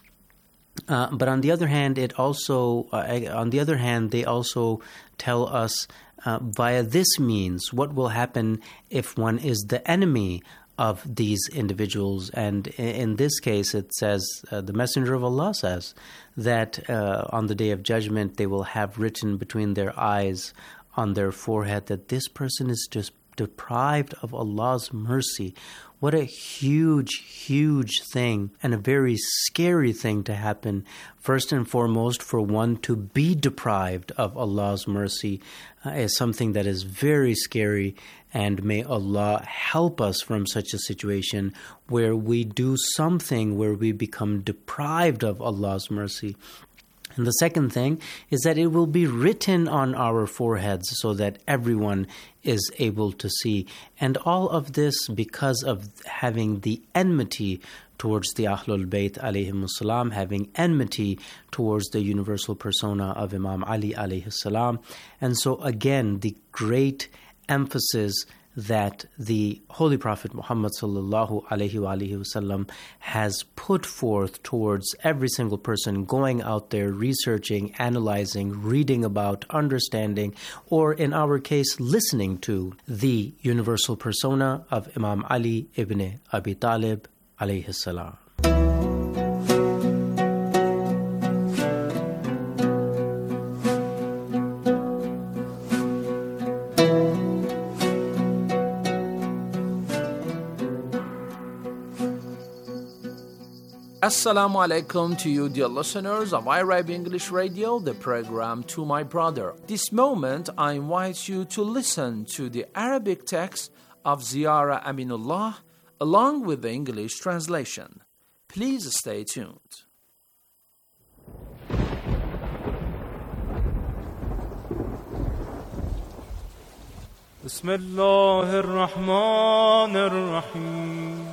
Uh, but on the other hand, it also, uh, on the other hand, they also tell us uh, via this means what will happen if one is the enemy of these individuals. And in this case, it says, uh, the Messenger of Allah says that uh, on the Day of Judgment, they will have written between their eyes on their forehead that this person is just deprived of Allah's mercy. What a huge, huge thing, and a very scary thing to happen. First and foremost, for one to be deprived of Allah's mercy uh, is something that is very scary, and may Allah help us from such a situation where we do something where we become deprived of Allah's mercy. And the second thing is that it will be written on our foreheads so that everyone is able to see. And all of this because of having the enmity towards the Ahlul Bayt alayhimus salam, having enmity towards the universal persona of Imam Ali alayhis salam. And so again, the great emphasis that the Holy Prophet Muhammad sallallahu alaihi wasallam has put forth towards every single person going out there, researching, analyzing, reading about, understanding, or in our case, listening to the universal persona of Imam Ali ibn Abi Talib alayhi salam. Assalamu alaikum to you, dear listeners of I R I B English Radio, the program To My Brother. This moment, I invite you to listen to the Arabic text of Ziara Aminullah along with the English translation. Please stay tuned. Bismillahir Rahmanir Rahim.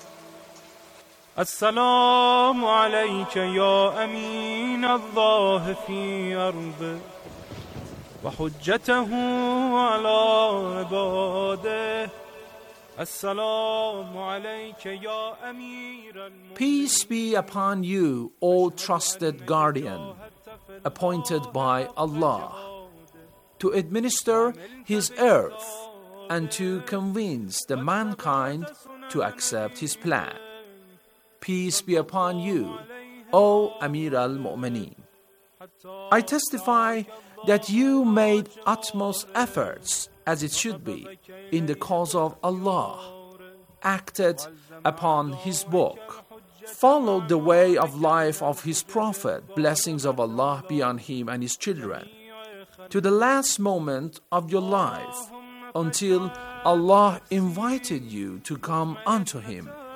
السلام عليك يا أمين الله في أرضه وحجته على عباده السلام عليك يا أمير المؤمنين. Peace be upon you, O trusted guardian, appointed by Allah, to administer His earth and to convince the mankind to accept His plan. Peace be upon you, O Amir al-Mu'mineen. I testify that you made utmost efforts, as it should be, in the cause of Allah, acted upon His book, followed the way of life of His Prophet, blessings of Allah be on him and his children, to the last moment of your life, until Allah invited you to come unto Him,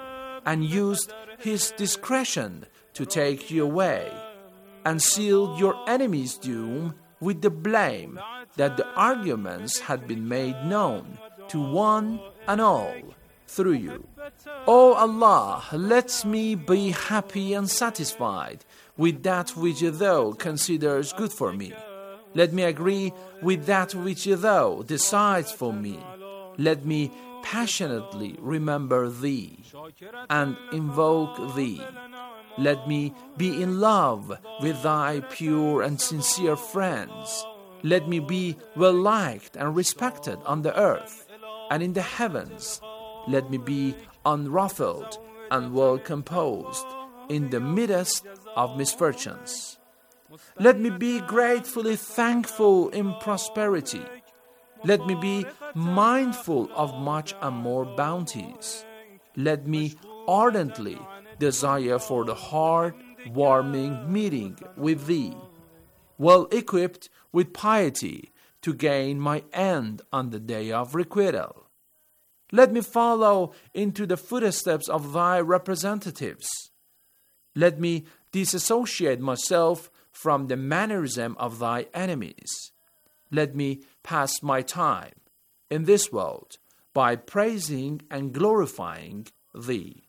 and used his discretion to take you away, and sealed your enemy's doom with the blame that the arguments had been made known to one and all through you. O Allah, let me be happy and satisfied with that which Thou considers good for me. Let me agree with that which Thou decides for me. Let me passionately remember Thee and invoke Thee. Let me be in love with Thy pure and sincere friends. Let me be well liked and respected on the earth and in the heavens. Let me be unruffled and well composed in the midst of misfortunes. Let me be gratefully thankful in prosperity. Let me be mindful of much and more bounties. Let me ardently desire for the heart-warming meeting with Thee, well equipped with piety to gain my end on the day of requital. Let me follow into the footsteps of Thy representatives. Let me disassociate myself from the mannerism of Thy enemies. Let me pass my time in this world by praising and glorifying Thee.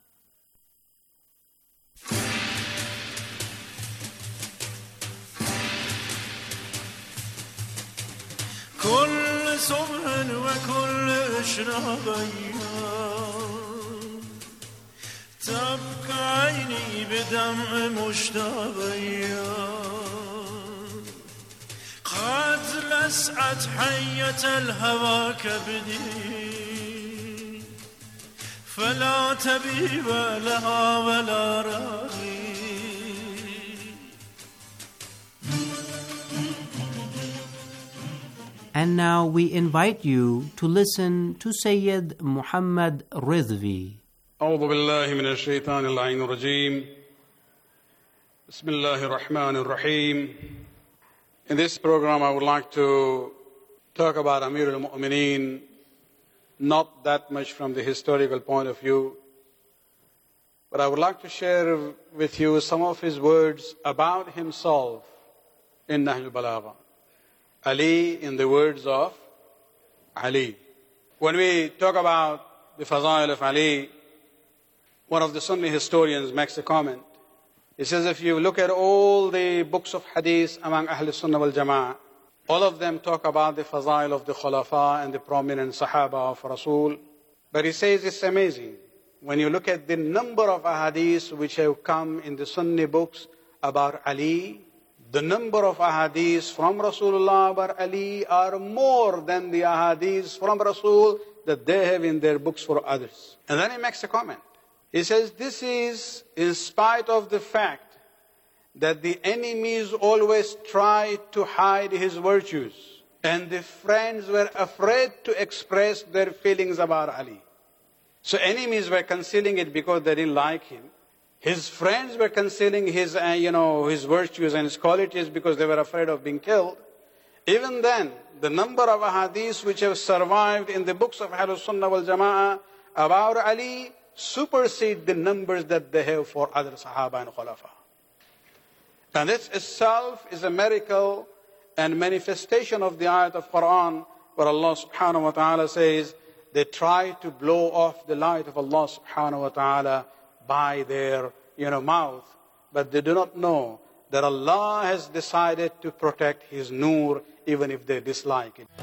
كل صبح وكل إشراق تبكى عيني بدمع مشتاق قد لسعت حية الهوى كبدي فلا تبيب لها ولا راغي. And now we invite you to listen to Sayyid Muhammad Ridvi. أعوذ بالله من الشيطان اللعين الرجيم. بسم الله الرحمن الرحيم. In this program, I would like to talk about Amir al-Mu'mineen, not that much from the historical point of view, but I would like to share with you some of his words about himself in Nahj al-Balagha. Ali, in the words of Ali. When we talk about the Fazail of Ali, one of the Sunni historians makes a comment. He says, if you look at all the books of hadith among Ahl Sunnah wal Jama'ah, all of them talk about the Fazail of the Khulafa and the prominent Sahaba of Rasul. But he says it's amazing. When you look at the number of ahadith which have come in the Sunni books about Ali, the number of ahadith from Rasulullah about Ali are more than the ahadith from Rasul that they have in their books for others. And then he makes a comment. He says, this is in spite of the fact that the enemies always try to hide his virtues, and the friends were afraid to express their feelings about Ali. So enemies were concealing it because they didn't like him. His friends were concealing his, uh, you know, his virtues and his qualities because they were afraid of being killed. Even then, the number of ahadith which have survived in the books of Ahlus Sunnah wal Jama'ah about Ali supersede the numbers that they have for other Sahaba and Khulafa. And this itself is a miracle and manifestation of the ayat of Quran where Allah subhanahu wa ta'ala says, they try to blow off the light of Allah subhanahu wa ta'ala by their you know, mouth, but they do not know that Allah has decided to protect His nur even if they dislike it.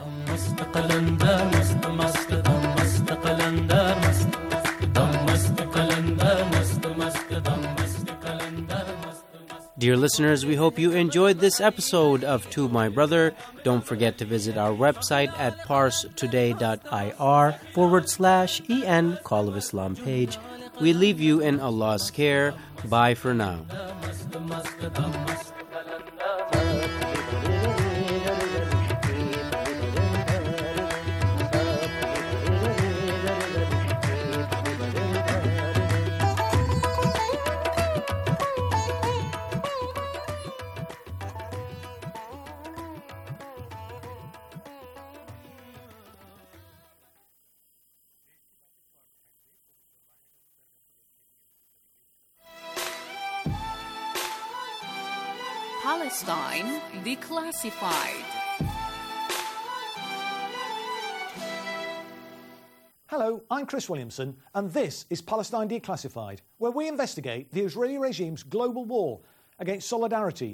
Dear listeners, we hope you enjoyed this episode of To My Brother. Don't forget to visit our website at parstoday.ir forward slash en Call of Islam page. We leave you in Allah's care. Bye for now. Palestine Declassified. Hello, I'm Chris Williamson, and this is Palestine Declassified, where we investigate the Israeli regime's global war against solidarity